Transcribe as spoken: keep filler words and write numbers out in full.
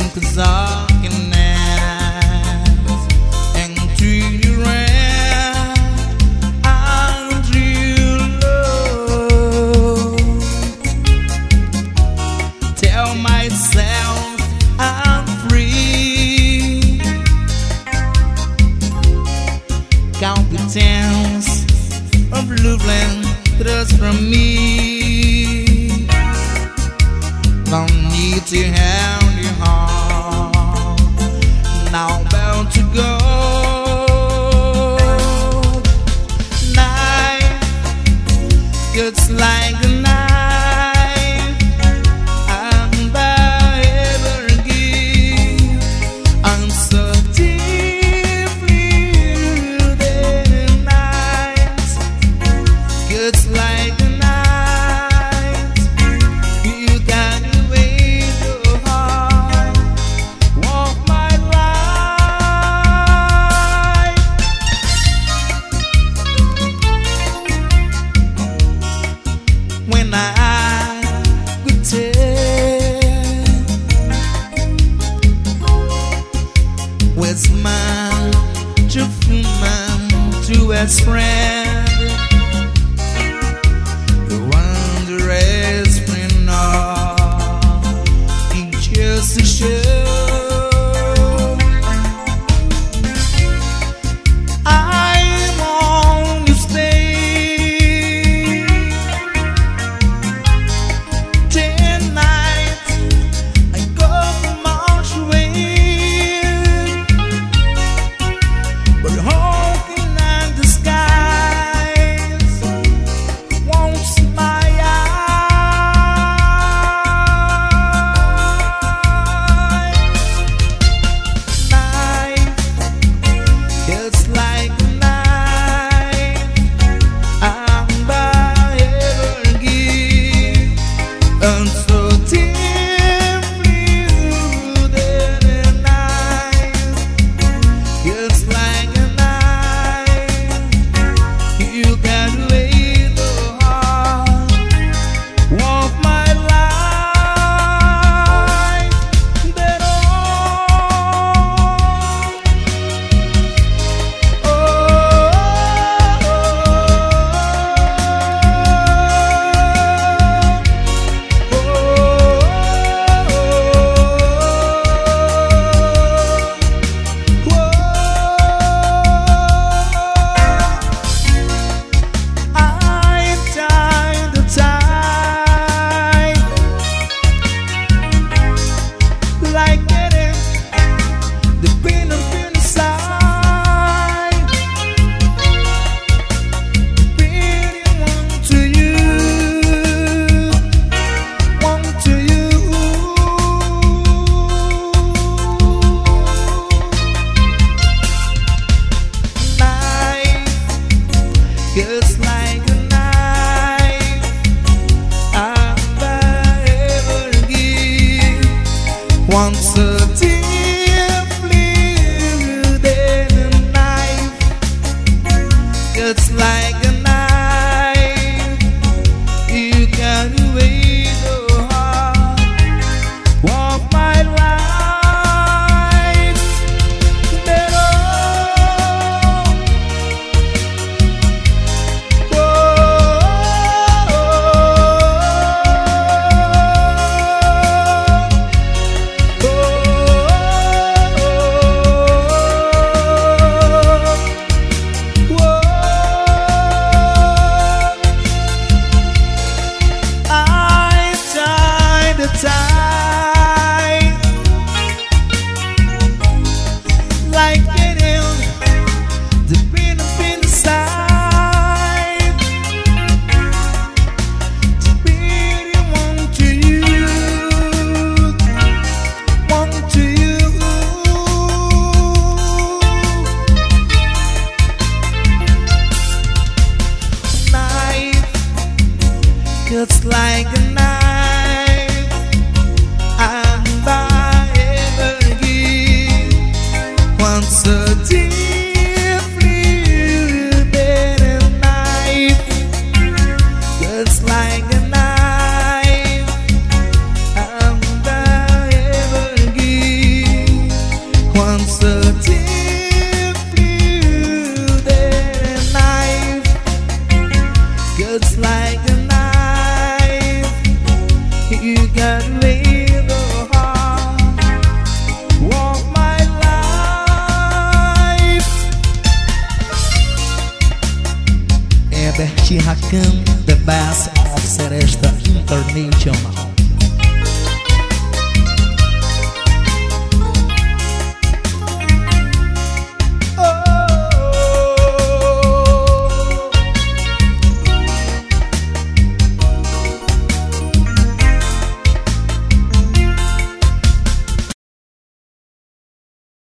'cause I can dance and treat you right. I'm real love. Tell myself I'm free. Competence of Loveland trust from me. Don't need to have your heart. Now about to go. Night, it's like a night. And I ever give. I'm so deeply rooted in night. It's like a night. You got away so hard. Walk my life. When I could tell with my true man to his friend, the wondrous friend of just to show I'm on your stay. Day and night I go much away, but hoping at the skies won't see my eyes. Night, it's like a night. I'm by ever give, and so deeply rooted in night. It's like a night. You can wait the heart. Walk my life. Then all, oh, I'm tired of time, like getting the pain of inside. Really want to you, want to you. Night, just like a night. I'm ever give. Once a deeply rooted in night. It's like a night. You can wait so hard. Walk my life. Then all, oh, oh, once a deep blue knife cuts like a knife. You got me the heart of my life. Herbert Rakan, the best of Seresta International.